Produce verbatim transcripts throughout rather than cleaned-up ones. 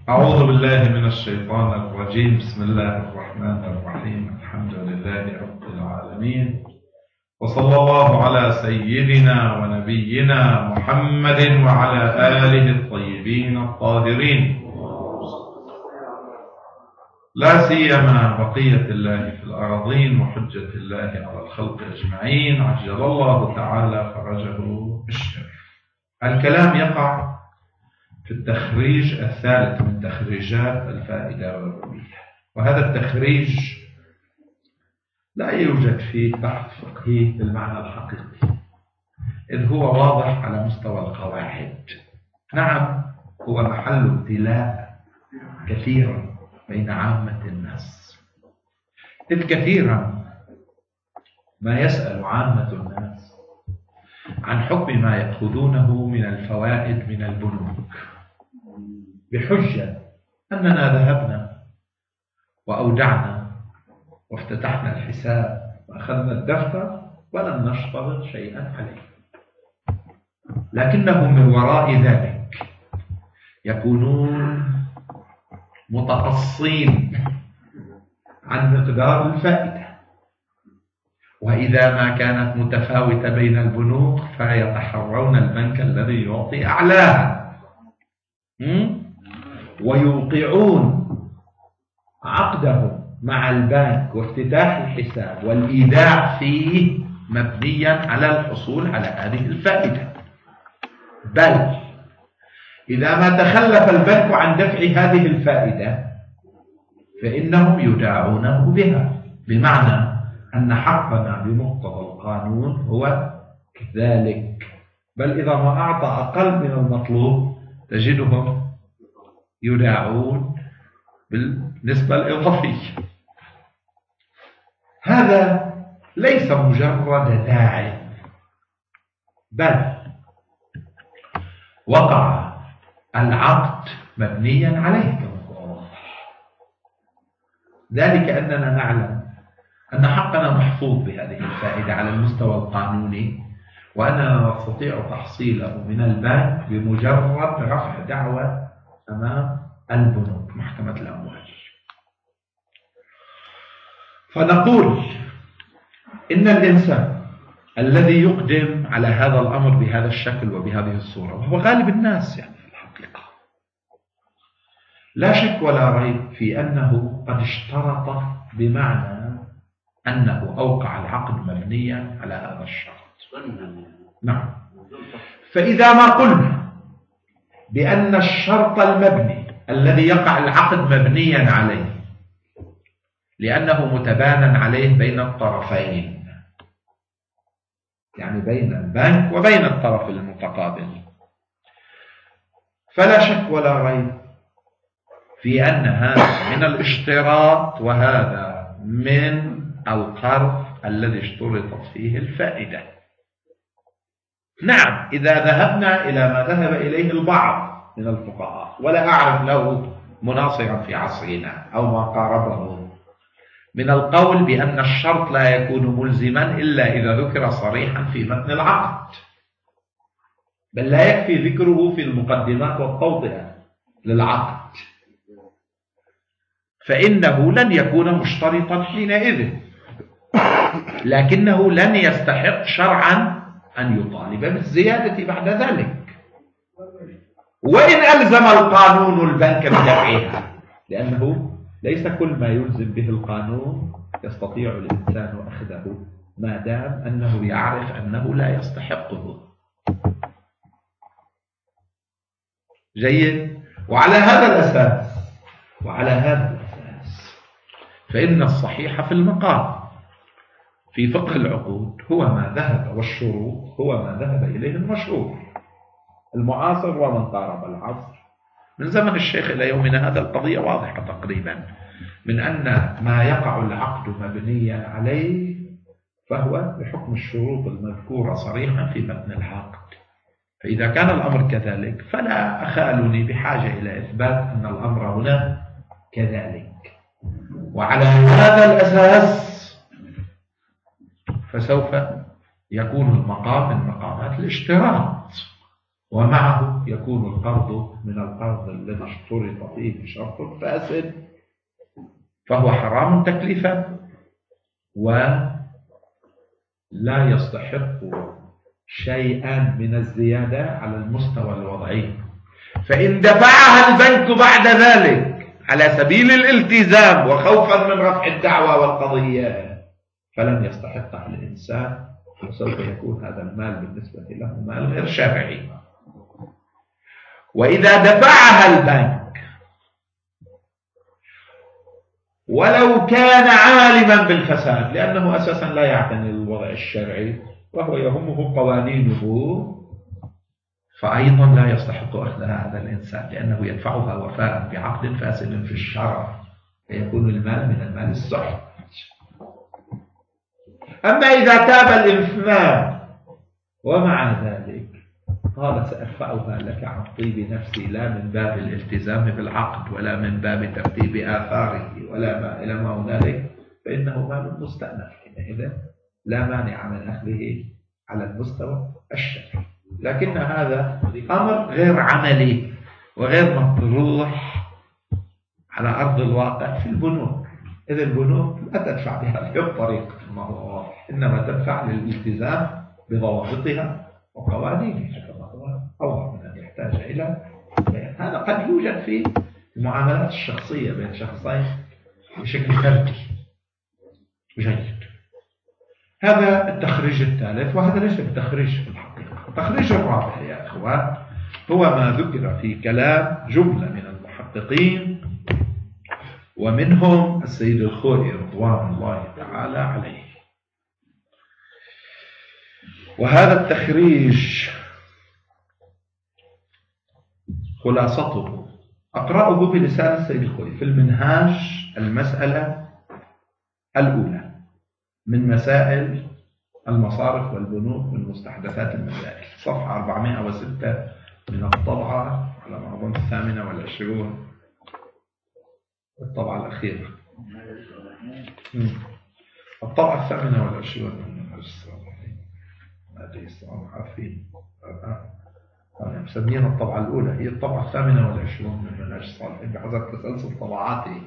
أعوذ بالله من الشيطان الرجيم. بسم الله الرحمن الرحيم. الحمد لله رب العالمين، وصلى الله على سيدنا ونبينا محمد وعلى آله الطيبين الطاهرين، لا سيما بقية الله في الأراضين وحجة الله على الخلق أجمعين، عجل الله تعالى فرجه بالشرف. الكلام يقع في التخريج الثالث من تخريجات الفائدة والربوية، وهذا التخريج لا يوجد فيه بحث فقهي بالمعنى الحقيقي، إذ هو واضح على مستوى القواعد. نعم، هو محل ابتلاء كثيرا بين عامة الناس، إذ كثيرا ما يسأل عامة الناس عن حكم ما يأخذونه من الفوائد من البنوك بحجة أننا ذهبنا وأودعنا وافتتحنا الحساب وأخذنا الدفتر ولم نشترط شيئا عليه، لكنهم من وراء ذلك يكونون متقصين عن مقدار الفائدة، وإذا ما كانت متفاوتة بين البنوك فيتحرون البنك الذي يعطي أعلاها، ويوقعون عقدهم مع البنك وافتتاح الحساب والإيداع فيه مبنيا على الحصول على هذه الفائدة. بل إذا ما تخلف البنك عن دفع هذه الفائدة فإنهم يداعونه بها، بمعنى أن حقنا بمقتضى القانون هو كذلك، بل إذا ما أعطى أقل من المطلوب تجدهم يداعون بالنسبة الإضافية. هذا ليس مجرد داع، بل وقع العقد مبنيا عليه كما هو واضح، ذلك أننا نعلم أن حقنا محفوظ بهذه الفائدة على المستوى القانوني، وأننا نستطيع تحصيله من البنك بمجرد رفع دعوى أمام البنوك محكمة الأموال. فنقول إن الإنسان الذي يقدم على هذا الأمر بهذا الشكل وبهذه الصورة، وهو غالب الناس يعني في الحقيقة، لا شك ولا ريب في أنه قد اشترط بمعنى أنه أوقع العقد مبنيا على هذا الشرط. نعم. فإذا ما قلنا بأن الشرط المبني الذي يقع العقد مبنيا عليه لأنه متبانا عليه بين الطرفين، يعني بين البنك وبين الطرف المتقابل، فلا شك ولا ريب في أن هذا من الاشتراط وهذا من القرض الذي اشترطت فيه الفائدة. نعم، إذا ذهبنا إلى ما ذهب إليه البعض من الفقهاء، ولا أعرف له مناصرا في عصرنا أو ما قاربه، من القول بأن الشرط لا يكون ملزما إلا إذا ذكر صريحا في متن العقد، بل لا يكفي ذكره في المقدمات والتوضيح للعقد، فإنه لن يكون مشترطا حينئذ، لكنه لن يستحق شرعا أن يطالب بالزيادة بعد ذلك، وإن ألزم القانون البنك بدفعها، لأنه ليس كل ما يلزم به القانون يستطيع الإنسان أخذه ما دام أنه يعرف أنه لا يستحقه. جيد. وعلى هذا الأساس وعلى هذا الأساس فإن الصحيح في المقام في فقه العقود هو ما ذهب، والشروط هو ما ذهب إليه المشهور المعاصر ومن قارب العصر من زمن الشيخ إلى يومنا هذا. القضية واضحة تقريبا، من أن ما يقع العقد مبنيا عليه فهو بحكم الشروط المذكورة صريحا في متن العقد. فإذا كان الأمر كذلك فلا أخالني بحاجة إلى إثبات أن الأمر هنا كذلك. وعلى هذا الأساس فسوف يكون المقام من مقامات الاشتراط، ومعه يكون القرض من القرض الذي اشترط فيه شرط فاسد، فهو حرام تكليفا ولا يستحق شيئا من الزيادة على المستوى الوضعي. فإن دفعها البنك بعد ذلك على سبيل الالتزام وخوفا من رفع الدعوى والقضية فلن يستحقها الإنسان، وسوف يكون هذا المال بالنسبة له مال غير شرعي. وإذا دفعها البنك ولو كان عالما بالفساد، لأنه أساسا لا يعتني الوضع الشرعي وهو يهمه قوانينه، فأيضا لا يستحق أخذها هذا الإنسان، لأنه يدفعها وفاء بعقد فاسد في الشرع، فيكون المال من المال الصحيح. أما إذا تاب الإثمان ومع ذلك قال سأدفعها لك عن طيب نفسي، لا من باب الالتزام بالعقد ولا من باب ترتيب آثاره ولا ما إلى ما هنالك، فإنه مال مستأنف، حينئذ لا مانع من أخذه على المستوى الشرعي. لكن هذا أمر غير عملي وغير مطروح على أرض الواقع في البنوك. إذا البنوك لا تدفع بهذه الطريقة كما هو واضح، إنما تدفع للالتزام بضوابطها وقوانينها كما هو أوضح من أن يحتاج إلى بيان. هذا قد يوجد في المعاملات الشخصية بين شخصين بشكل فردي جيد. هذا التخريج الثالث، وهذا ليس التخريج في الحقيقة. التخريج الرابع يا أخوان هو ما ذكر في كلام جملة من المحققين ومنهم السيد الخوئي رضوان الله تعالى عليه. وهذا التخريج خلاصته أقرأه بلسان السيد الخوئي في المنهاج، المسألة الأولى من مسائل المصارف والبنوك من مستحدثات المسائل، صفحة أربعمائة وستة من الطبعة على ما أظن الثامنة والعشرون، الطبعة الأخيرة، الطبعة الثامنة والعشرون من المنهاج الصالحين. هذه الصالحة عارفين أنا مسمينها الطبعة الأولى، هي الطبعة الثامنة والعشرون من المنهاج الصالحين بحسب تسلسل طبعاته.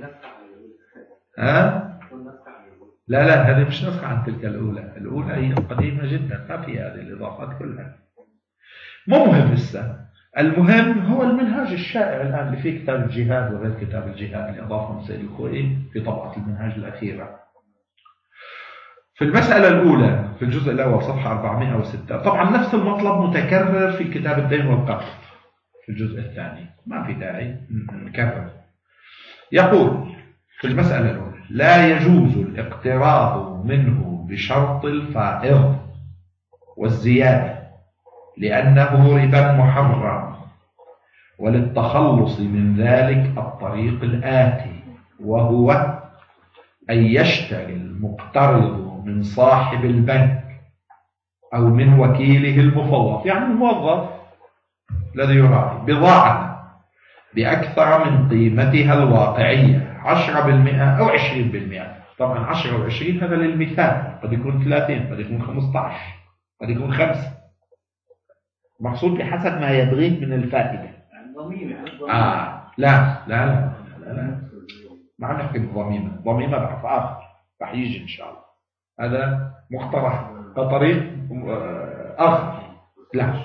ها؟ لا لا هذه مش نسخة عن تلك الأولى، الأولى هي قديمة جدا ما في هذه الإضافات كلها. مو مهم لسه، المهم هو المنهاج الشائع الآن اللي فيه كتاب الجهاد وغير كتاب الجهاد اللي أضافه السيد الخوئي في طبعة المنهاج الأخيرة. في المسألة الأولى في الجزء الأول صفحة أربعمائة وستة، طبعا نفس المطلب متكرر في كتاب الدين والقرض في الجزء الثاني، ما في داعي نكرر. يقول في المسألة الأولى لا يجوز الاقتراض منه بشرط الفائض والزيادة لأنه ربا محرم، وللتخلص من ذلك الطريق الآتي، وهو أن يشتري المقترض من صاحب البنك أو من وكيله المفوض، يعني الموظف الذي يراعي، بضاعة بأكثر من قيمتها الواقعية عشرة بالمئة أو عشرين بالمئة. طبعا عشرة وعشرين هذا للمثال، قد يكون ثلاثين، قد يكون خمسة عشر، قد يكون خمسة، مقصود بحسب ما يبغيه من الفائدة. آه لا لا لا لا, لا. ما نحكي بالضميمة، ضميمة بحث آخر رح يجي إن شاء الله، هذا مقترح كطريق آخر. لا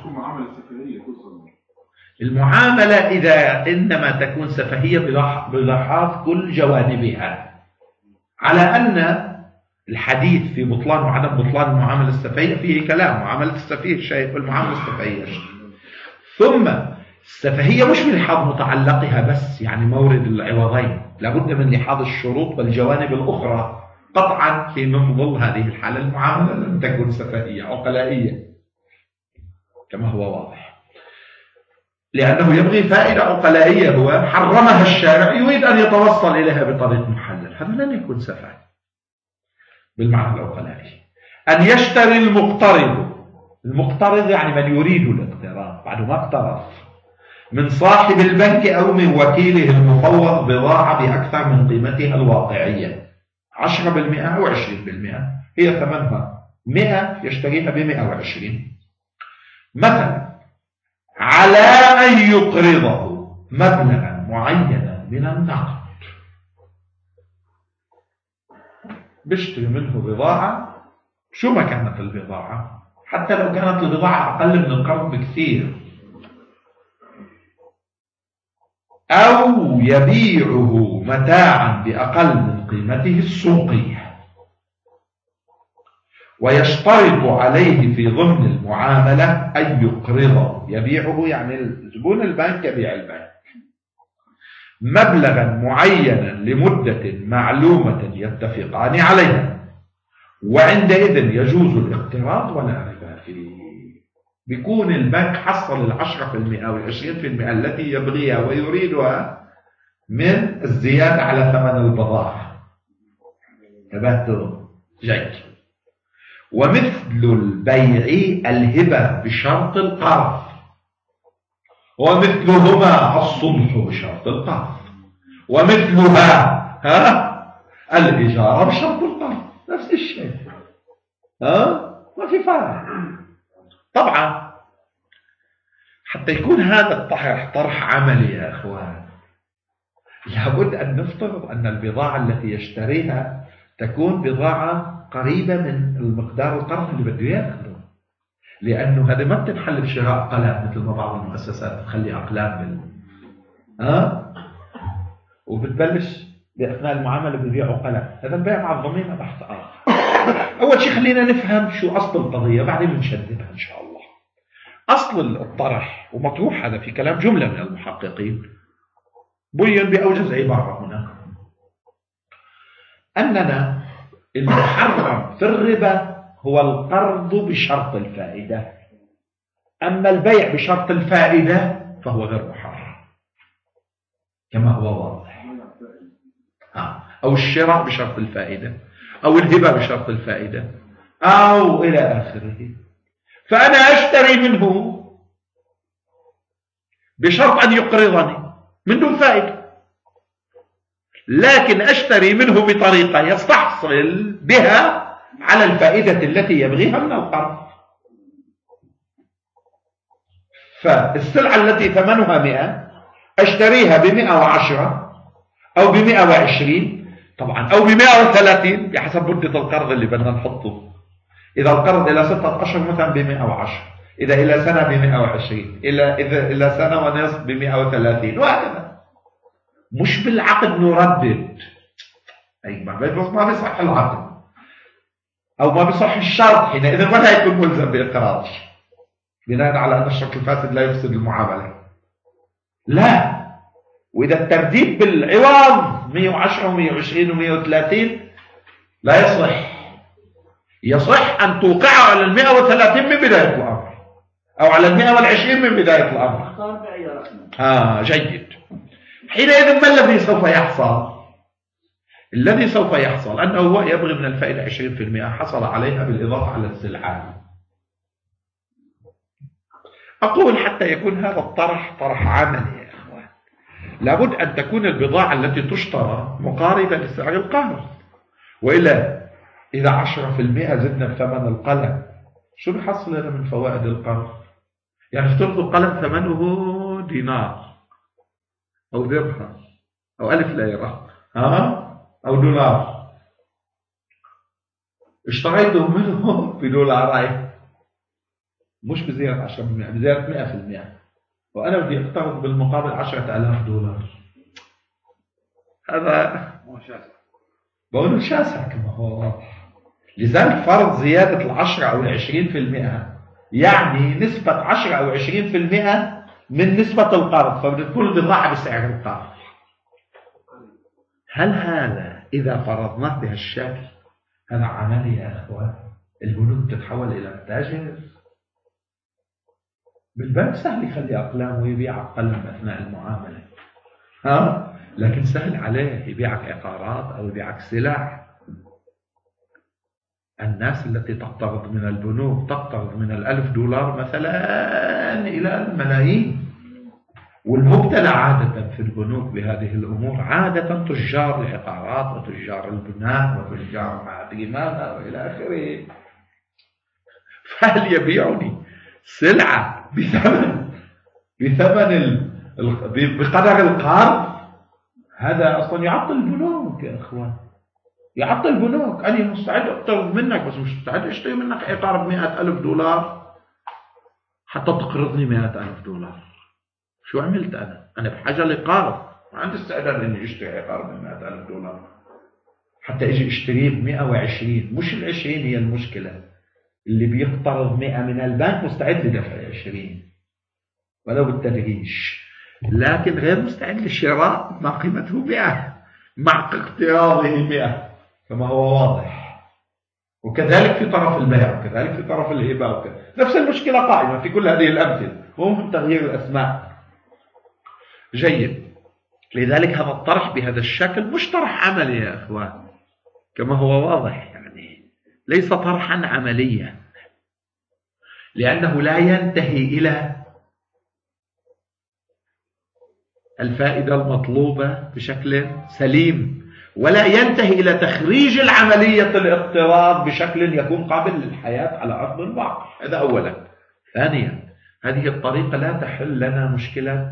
المعاملة إذا إنما تكون سفهية بلحاظ كل جوانبها، على أن الحديث في بطلان وعدم بطلان المعاملة السفهية فيه كلام. معاملة السفيه شيء والمعاملة السفهية شيء. ثم السفهية مش من لحاظ متعلقها بس، يعني مورد العوضين، لابد من لحاظ الشروط والجوانب الأخرى. قطعا في من ظل هذه الحالة المعاملة لم تكن سفهية عقلائية كما هو واضح، لأنه يبغي فائدة عقلائية هو حرمها الشارع، يريد أن يتوصل إليها بطريق محلل، هذا لن يكون سفه بالمعنى العقلائي. أن يشتري المقترض، المقترض يعني من يريد الاقتراض بعد ما اقترض، من صاحب البنك أو من وكيله المفوض بضاعة بأكثر من قيمتها الواقعية عشرة بالمئة أو عشرين بالمئة، هي ثمنها مئة يشتريها بمئة وعشرين مثلا. على أن يقرضه مبلغا معينا من النقد، بيشتري منه بضاعة شو ما كانت البضاعة، حتى لو كانت البضاعة أقل من القرض بكثير، أو يبيعه متاعا بأقل من قيمته السوقية، ويشترط عليه في ضمن المعاملة أن يقرضه، يبيعه يعني زبون البنك يبيع البنك مبلغا معينا لمدة معلومة يتفقان عليها، وعندئذ يجوز الاقتراض ولا ربا فيه. بيكون البنك حصل العشرة في المئة أو العشرين في المئة التي يبغيها ويريدها من الزيادة على ثمن البضاعة. تبهتم جيد. ومثل البيع الهبة بشرط القرض، ومثلهما الصلح بشرط القرض، ومثلها ها الإجارة بشرط القرض، نفس الشيء. ها ما في فرق. طبعا حتى يكون هذا الطرح طرح عملي يا اخوان، لابد ان نفترض ان البضاعة التي يشتريها تكون بضاعة قريبة من المقدار القرض اللي بده ياخذه، لانه هذا ما بتنحل بشراء قلم مثل ما بعض المؤسسات تخلي اقلام بال ها وبتبلش باثناء المعامله ببيعوا قلم. هذا البيع مع الضمينه بحث اخر. اول شيء خلينا نفهم شو اصل القضيه بعدين بنشددها ان شاء الله. اصل الطرح ومطروح هذا في كلام جمله من المحققين بين باوجز عباره هنا اننا المحرم في الربا هو القرض بشرط الفائده، اما البيع بشرط الفائده فهو غير محرم كما هو واضح. ها. او الشراء بشرط الفائده، او الهبه بشرط الفائده، او الى اخره. فانا اشتري منه بشرط ان يقرضني من دون فائده، لكن اشتري منه بطريقه يستحصل بها على الفائده التي يبغيها من القرض. فالسلعه التي ثمنها مئة اشتريها بمئة وعشرة او بمئة وعشرين طبعا، او بمئة وثلاثين بحسب مده القرض اللي بدنا نحطه. اذا القرض الى ستة اشهر مثلا بمئة وعشرة، اذا الى سنه بمئة وعشرين، الى اذا الى سنه ونصف بمئة وثلاثين، وهكذا. مش بالعقد نردد، اي ما بيصح العقد او ما بيصح الشرط، حينئذ ولا يكون ملزم باقراض بناء على ان الشرط الفاسد لا يفسد المعامله. لا، واذا الترديد بالعوض مئة وعشرة ومئة وعشرين ومئة وثلاثين لا يصح. يصح ان توقعه على المئة وثلاثين من بدايه الامر، او على المئة والعشرين من بدايه الامر. اه جيد. حينئذ ما الذي سوف يحصل؟ الذي سوف يحصل انه هو يبغي من الفائده عشرين بالمئة حصل عليها بالاضافه على السلعه. اقول حتى يكون هذا الطرح طرح عملي يا اخوان، لابد ان تكون البضاعه التي تشترى مقاربه لسعر القرض، والا اذا عشرة بالمئة زدنا ثمن القلم شو بيحصل لنا من فوائد القرض؟ يعني افترضوا القلم ثمنه دينار او درهم او ألف ليره ها او دولار، اشتريته منه بدولارين، مش بزيادة عشرة بالمئة، بزيادة مئة بالمئة، وانا بدي اقترض بالمقابل عشرة آلاف دولار. هذا بقول شاسع كما هو واضح. لذلك فرض زيادة العشرة او العشرين بالمئة يعني نسبة عشرة او عشرين بالمئة من نسبة القرض، فبتكون البضاعة بسعر القرض. هل هذا إذا فرضناه بهالشكل هذا عملي يا أخوان؟ البنوك تتحول إلى متاجر؟ بالبنك سهل يخلي أقلام ويبيع أقلام أثناء المعاملة، ها؟ لكن سهل عليه يبيعك عقارات أو يبيعك سلع. الناس التي تقترض من البنوك تقترض من الألف دولار مثلا إلى الملايين، والمبتلى عادة في البنوك بهذه الأمور عادة تجار العقارات وتجار البناء وتجار ما أدري ماذا وإلى آخره. فهل يبيعني سلعة بثمن بثمن ال... بقدر القرض، هذا أصلا يعطل البنوك يا إخوان، يعطل البنوك. أنا مستعد أقترض منك بس مش مستعد أشتري منك عقار بمئة ألف دولار حتى تقرضني مئة ألف دولار. شو عملت أنا؟ أنا بحاجة لقرض، ما عندي استعداد إني أشتري عقار بمئة ألف دولار حتى أجي أشتريه بمئة وعشرين. مش العشرين هي المشكلة، اللي بيقترض مئة من البنك مستعد لدفع عشرين ولو بالتدريج، لكن غير مستعد لشراء ما قيمته مئة مع اقتراضه مئة كما هو واضح. وكذلك في طرف البيع وكذلك في طرف الهبة وكذلك. نفس المشكلة قائمة في كل هذه الأمثلة، وممكن تغيير الأسماء. جيد. لذلك هذا الطرح بهذا الشكل مش طرح عملي يا أخوان كما هو واضح، يعني ليس طرحا عمليا، لأنه لا ينتهي إلى الفائدة المطلوبة بشكل سليم، ولا ينتهي إلى تخريج العملية الاقتراض بشكل يكون قابل للحياة على أرض الواقع. هذا أولا. ثانيا، هذه الطريقة لا تحل لنا مشكلة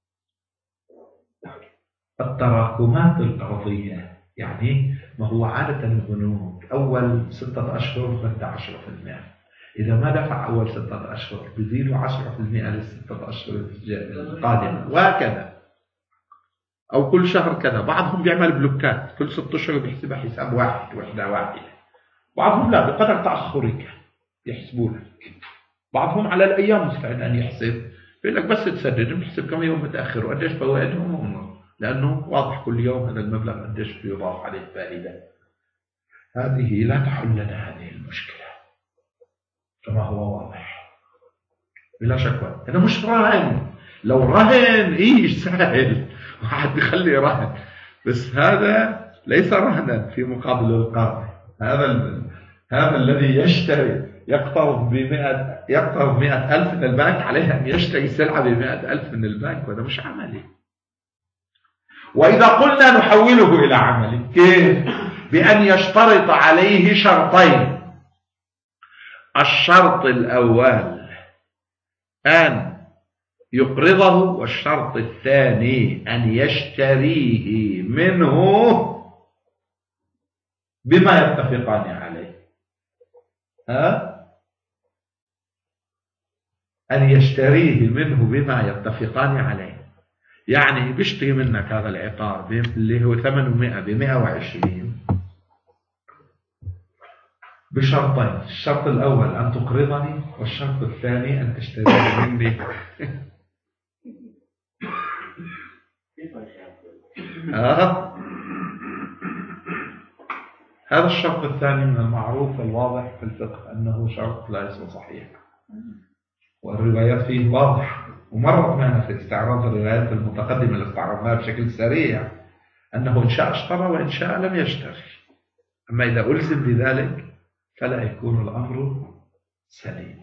التراكمات القرضية. يعني ما هو عادة البنوك أول ستة أشهر بدأ عشرة بالمئة، إذا ما دفع أول ستة أشهر بيزيدوا عشرة بالمئة للستة أشهر القادمة وهكذا، أو كل شهر كذا. بعضهم بيعمل بلوكات كل ست أشهر بيحسبها حساب واحد وحدة واحدة، بعضهم لا بقدر تأخرك يحسبوا لك، بعضهم على الأيام مستعد أن يحسب، بيقول لك بس تسدد بنحسب كم يوم متأخر وقديش فوائدهم، لأنه واضح كل يوم هذا المبلغ قديش بيضاف عليه فائدة. هذه لا تحل لنا هذه المشكلة كما هو واضح بلا شك. هذا مش رهن، لو رهن إيه سهل واحد بيخلي رهن، بس هذا ليس رهنا في مقابل القرض. هذا ال... هذا الذي يشتري يقترض بمئة يقترض مئة ألف من البنك، عليه أن يشتري سلعة بمئة ألف من البنك، وهذا مش عملي. وإذا قلنا نحوله إلى عملي كيف؟ بأن يشترط عليه شرطين. الشرط الأول أن يقرضه، والشرط الثاني أن يشتريه منه بما يتفقان عليه. ها؟ أن يشتريه منه بما يتفقان عليه، يعني بيشتري منك هذا العقار اللي هو ثمانمائة بمئة وعشرين بشرطين. الشرط الأول أن تقرضني، والشرط الثاني أن تشتريه مني. آه. هذا الشرط الثاني من المعروف الواضح في الفقه أنه شرط ليس صحيح، والروايات فيه واضح، ومرت معنا في استعراض الروايات المتقدمة اللي استعرضناها بشكل سريع أنه إن شاء اشترى وإن شاء لم يشتري. أما إذا ألزم بذلك فلا يكون الأمر سليم.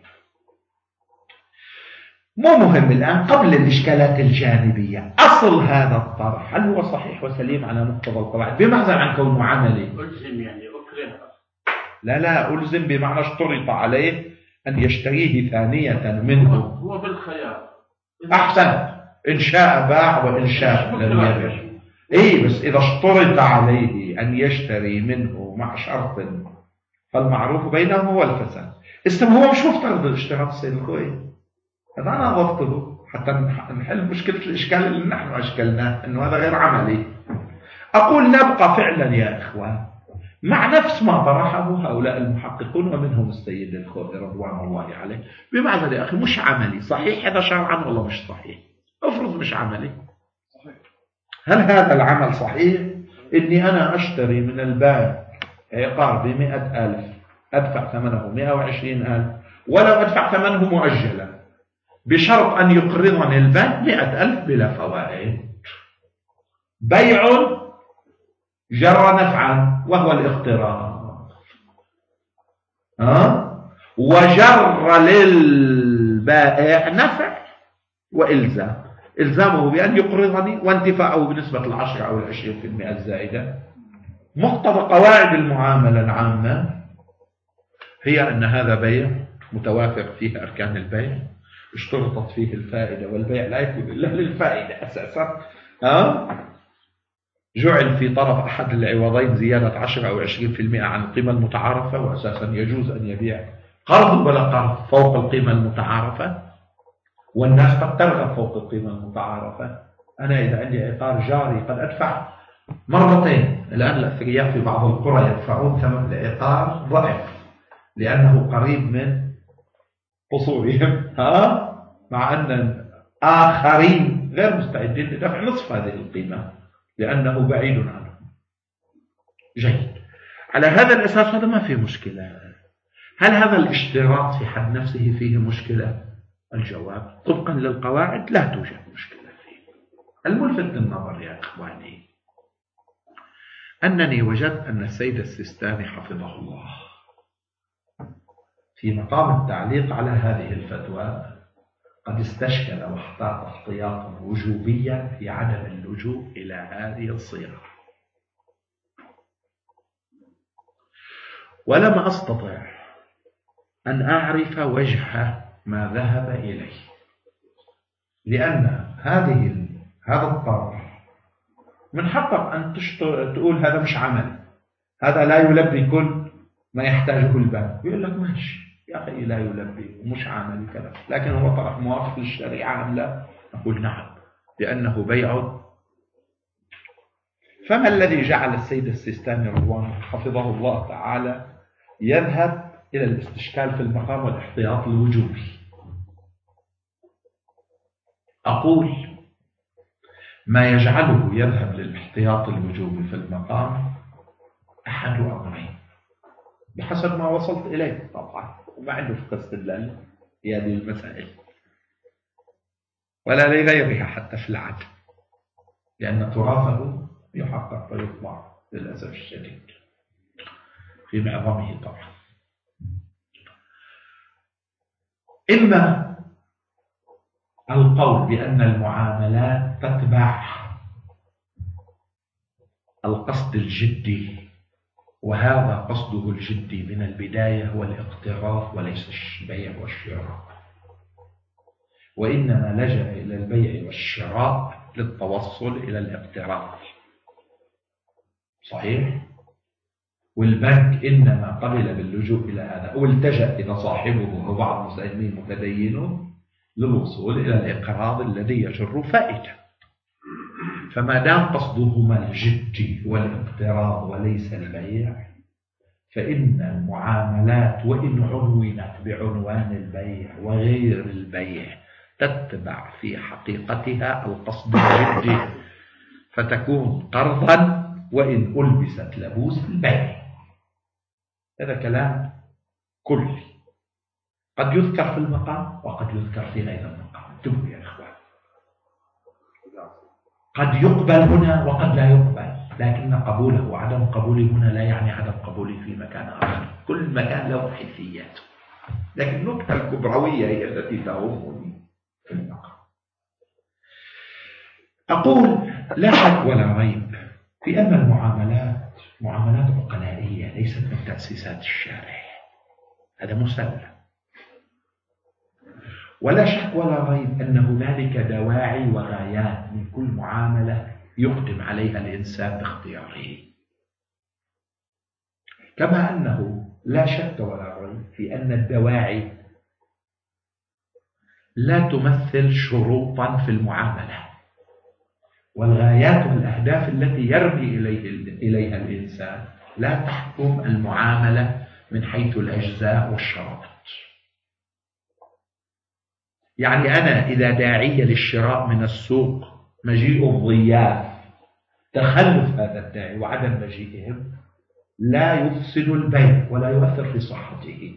مو مهم الآن قبل الإشكالات الجانبية، أصل هذا الطرح هل هو صحيح وسليم على مقتضى القواعد بمعزل عن كونه عملي؟ ألزم يعني أكره. لا لا ألزم بمعنى اشترط عليه أن يشتريه ثانية منه. هو بالخيار. أحسن، إن شاء باع وإن شاء لم يبيع. إيه بس إذا اشترط عليه أن يشتري منه مع شرط فالمعروف بينهم هو الفساد. اسم هو مش مفترض الاشتراط السيد الخوي، هذا أنا ضبطه حتى نحل مشكلة الإشكال اللي نحن أشكلناه أنه هذا غير عملي. أقول نبقى فعلا يا إخوان مع نفس ما طرحه هؤلاء المحققون ومنهم السيد الخوي رضوان الله عليه، بمعنى يا أخي مش عملي. صحيح هذا شرعا ولا مش صحيح؟ افرض مش عملي، هل هذا العمل صحيح؟ إني أنا أشتري من البنك عقار بمئة ألف أدفع ثمنه مئة وعشرين ألف، ولو أدفع ثمنه مؤجلا بشرط أن يقرضني البنك مئة ألف بلا فوائد. بيع جرى نفعا وهو الاقتراض، ها؟ وجر للبائع نفع وإلزام، إلزامه بأن يقرضني وانتفاعه بنسبة العشرة أو العشرين في المئة الزائدة. مقتضى قواعد المعاملة العامة هي أن هذا بيع متوافق فيه أركان البيع، اشترطت فيه الفائدة، والبيع لا يكون إلا للفائدة أساسا. ها؟ جعل في طرف أحد العوضين زيادة عشرة أو عشرين في المئة عن القيمة المتعارفة، وأساسا يجوز أن يبيع قرض ولا قرض فوق القيمة المتعارفة، والناس قد ترغب فوق القيمة المتعارفة. أنا إذا عندي عقار جاري قد أدفع مرتين. الآن الأثرياء في بعض القرى يدفعون ثمن العقار ضعف لأنه قريب من قصورهم، ها؟ مع أن آخرين غير مستعدين لدفع نصف هذه القيمة لأنه بعيد عنهم. جيد. على هذا الأساس هذا ما فيه مشكلة. هل هذا الاشتراط في حد نفسه فيه مشكلة؟ الجواب طبقا للقواعد لا توجد مشكلة فيه. الملفت للنظر يا إخواني أنني وجدت أن السيد السيستاني حفظه الله في مقام التعليق على هذه الفتوى قد استشكل واحتاط احتياطا وجوبيا في عدم اللجوء إلى هذه الصيغة، ولم أستطع أن أعرف وجه ما ذهب إليه، لأن هذه هذا الطرف من حقك أن تقول هذا مش عمل، هذا لا يلبي كل ما يحتاجه البنك. يقول لك ماشي يا أخي لا يلبي ومش عمل كذا، لكن هو طرف موافق للشريعة أم لا؟ نقول نعم لأنه بيع. فما الذي جعل السيد السيستاني رضوانه حفظه الله تعالى يذهب إلى الاستشكال في المقام والاحتياط الوجوبي؟ أقول ما يجعله يذهب للاحتياط الوجوبي في المقام أحد أمرين بحسب ما وصلت إليه طبعا، وما عنده فقه استدلال في هذه المسائل ولا لغيرها حتى في العدل، لأن تراثه يحقق ويطلع للأسف الشديد في معظمه طبعا. إما القول بأن المعاملات تتبع القصد الجدي، وهذا قصده الجدي من البداية هو الاقتراض وليس البيع والشراء، وإنما لجأ إلى البيع والشراء للتوصل إلى الاقتراض. صحيح؟ والبنك إنما قبل باللجوء إلى هذا أو التجأ إلى صاحبه أو بعض المسلمين متدينون للوصول إلى الإقراض الذي يجر فائدة. فما دام قصدهما الجدي هو الاقتراض وليس البيع، فإن المعاملات وإن عنونت بعنوان البيع وغير البيع تتبع في حقيقتها القصد الجدي، فتكون قرضا وإن ألبست لبوس البيع. هذا كلام كلي قد يذكر في المقام وقد يذكر في غير المقام. انتبهوا يا إخوان، قد يقبل هنا وقد لا يقبل، لكن قبوله وعدم قبوله هنا لا يعني عدم قبوله في مكان آخر. كل مكان له حيثيات، لكن النقطة الكبروية هي التي تهمني في المقام. أقول لا شك ولا ريب في أن المعاملات معاملات عقلائية ليست من تأسيسات الشارع، هذا مسلم، ولا شك ولا ريب أن هنالك دواعي وغايات من كل معاملة يقدم عليها الإنسان باختياره، كما أنه لا شك ولا ريب في أن الدواعي لا تمثل شروطا في المعاملة، والغايات والأهداف التي يرمي إليه إليها الإنسان لا تحكم المعاملة من حيث الأجزاء والشرائط. يعني أنا إذا داعي للشراء من السوق مجيء الضياف، تخلف هذا الداعي وعدم مجيئهم لا يفسد البيع ولا يؤثر في صحته.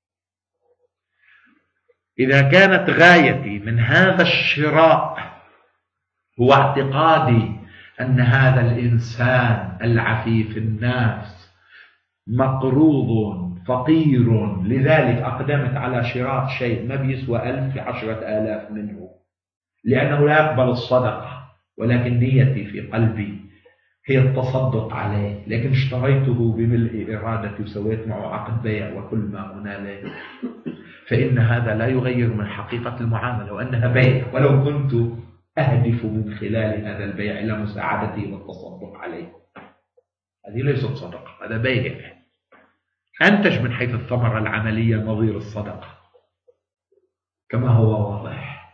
إذا كانت غايتي من هذا الشراء هو اعتقادي أن هذا الإنسان العفيف النفس مقروض فقير، لذلك أقدمت على شراء شيء ما بيسوى ألف في عشرة آلاف منه، لأنه لا يقبل الصدقة، ولكن نيتي في قلبي هي التصدق عليه، لكن اشتريته بملء إرادتي وسويت معه عقد بيع وكل ما هنالك، فإن هذا لا يغير من حقيقة المعاملة وأنها بيع، ولو كنت أهدف من خلال هذا البيع إلى مساعدته والتصدق عليه. هذه ليست صدقة، هذا بيع أنتج من حيث الثمرة العملية نظير الصدقة كما هو واضح.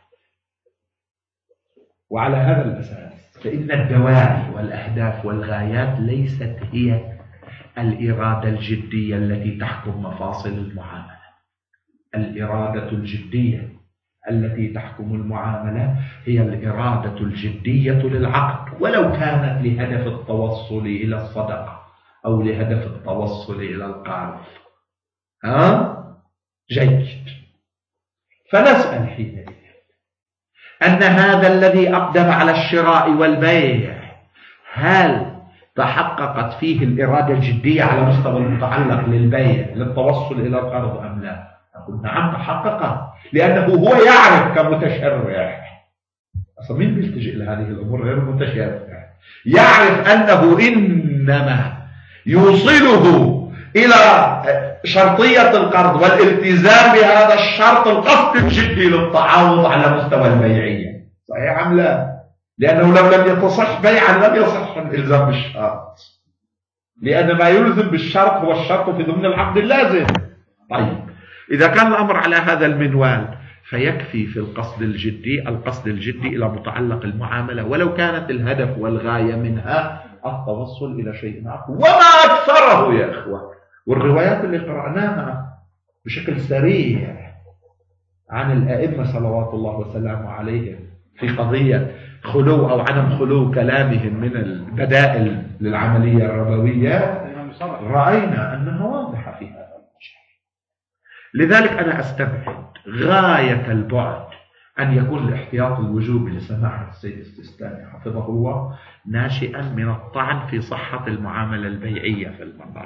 وعلى هذا الأساس فإن الدواعي والأهداف والغايات ليست هي الإرادة الجدية التي تحكم مفاصل المعاملة. الإرادة الجدية التي تحكم المعاملة هي الإرادة الجدية للعقد، ولو كانت لهدف التوصل إلى الصدقة أو لهدف التوصل إلى القرض. ها؟ جيد. فنسأل حينئذ أن هذا الذي أقدم على الشراء والبيع هل تحققت فيه الإرادة الجدية على مستوى المتعلق للبيع للتوصل إلى القرض أم لا؟ نقول نعم تحققت، لأنه هو يعرف كمتشرع. أصلا مين بيلتجئ لهذه الأمور غير المتشرع؟ يعرف أنه إنما يوصله إلى شرطية القرض والالتزام بهذا الشرط القصد الجدي للتعاوض على مستوى البيعية. صحيح أم لا؟ لأنه لو لم يتصح بيعا لم يصح الإلزام بالشرط، لأن ما يلزم بالشرط هو الشرط في ضمن العقد اللازم. طيب إذا كان الأمر على هذا المنوال فيكفي في القصد الجدي القصد الجدي إلى متعلق المعاملة، ولو كانت الهدف والغاية منها التوصل إلى شيء آخر. وما أكثره يا إخوة، والروايات اللي قرأناها بشكل سريع عن الأئمة صلوات الله وسلامه عليهم في قضية خلو أو عدم خلو كلامهم من البدائل للعملية الربوية، رأينا أنها واضحة في هذا الوجه. لذلك أنا أستبعد غاية البعد أن يكون الاحتياط الوجوبي لسماحة السيد السيستاني حفظه الله ناشئا من الطعن في صحة المعاملة البيعية في المقام.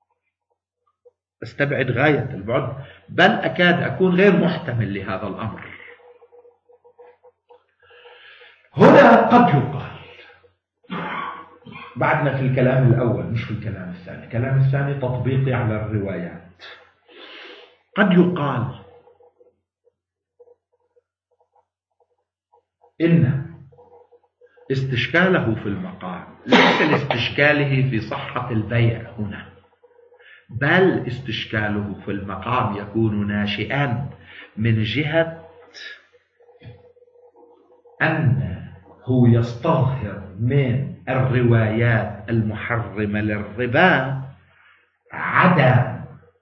استبعد غاية البعد، بل أكاد أكون غير محتمل لهذا الأمر. هنا قد يقال بعدنا في الكلام الأول مش في الكلام الثاني، الكلام الثاني تطبيقي على الروايات. قد يقال إن استشكاله في المقام ليس لاستشكاله في صحة البيع هنا، بل استشكاله في المقام يكون ناشئا من جهة أنه يستظهر من الروايات المحرمة للربا عدم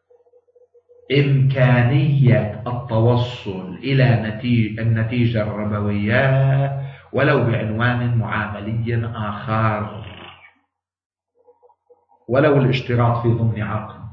إمكانية التوصل إلى النتيجة الربوية ولو بعنوان معاملي آخر، ولو الاشتراط في ضمن عقد.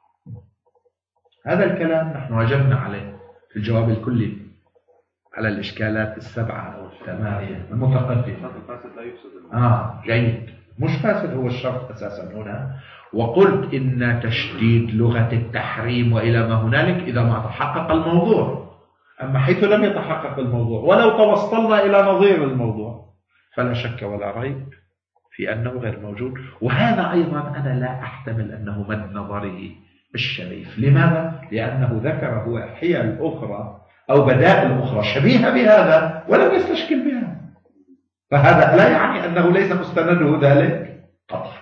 هذا الكلام نحن أجبنا عليه في الجواب الكلي على الإشكالات السبعة أو الثمانية المتقدمة. آه جيد، مش فاسد هو الشرط أساسا هنا. وقلت إن تشديد لغة التحريم وإلى ما هنالك إذا ما تحقق الموضوع، أما حيث لم يتحقق الموضوع ولو توصلنا إلى نظير الموضوع فلا شك ولا ريب في أنه غير موجود. وهذا أيضا أنا لا أحتمل أنه مد نظره الشريف. لماذا؟ لأنه ذكر هو حيل أخرى أو بدائل أخرى شبيهة بهذا ولم يستشكل بها، فهذا لا يعني أنه ليس مستنده ذلك قطعا.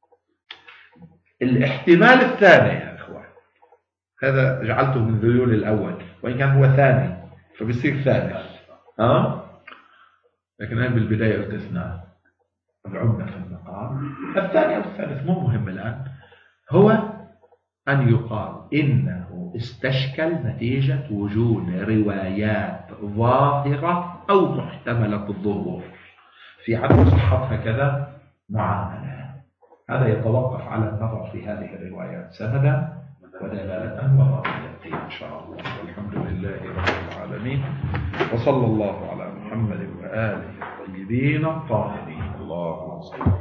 الاحتمال الثاني يا أخوان، هذا جعلته من ذيول الأول وإن كان هو ثاني فبيصير ثالث، ها؟ لكن أنا بالبداية قلت اثنان، العمدة في المقام. الثاني أو الثالث مو مهم الآن، هو أن يقال إنه استشكل نتيجة وجود روايات ظاهرة أو محتملة الظهور في عدم صحة هكذا معاملة. هذا يتوقف على النظر في هذه الروايات سندا ودلالة وراء إن شاء الله. والحمد لله رب العالمين، وصلى الله على محمد وآله الطيبين الطاهرين. اللهم صل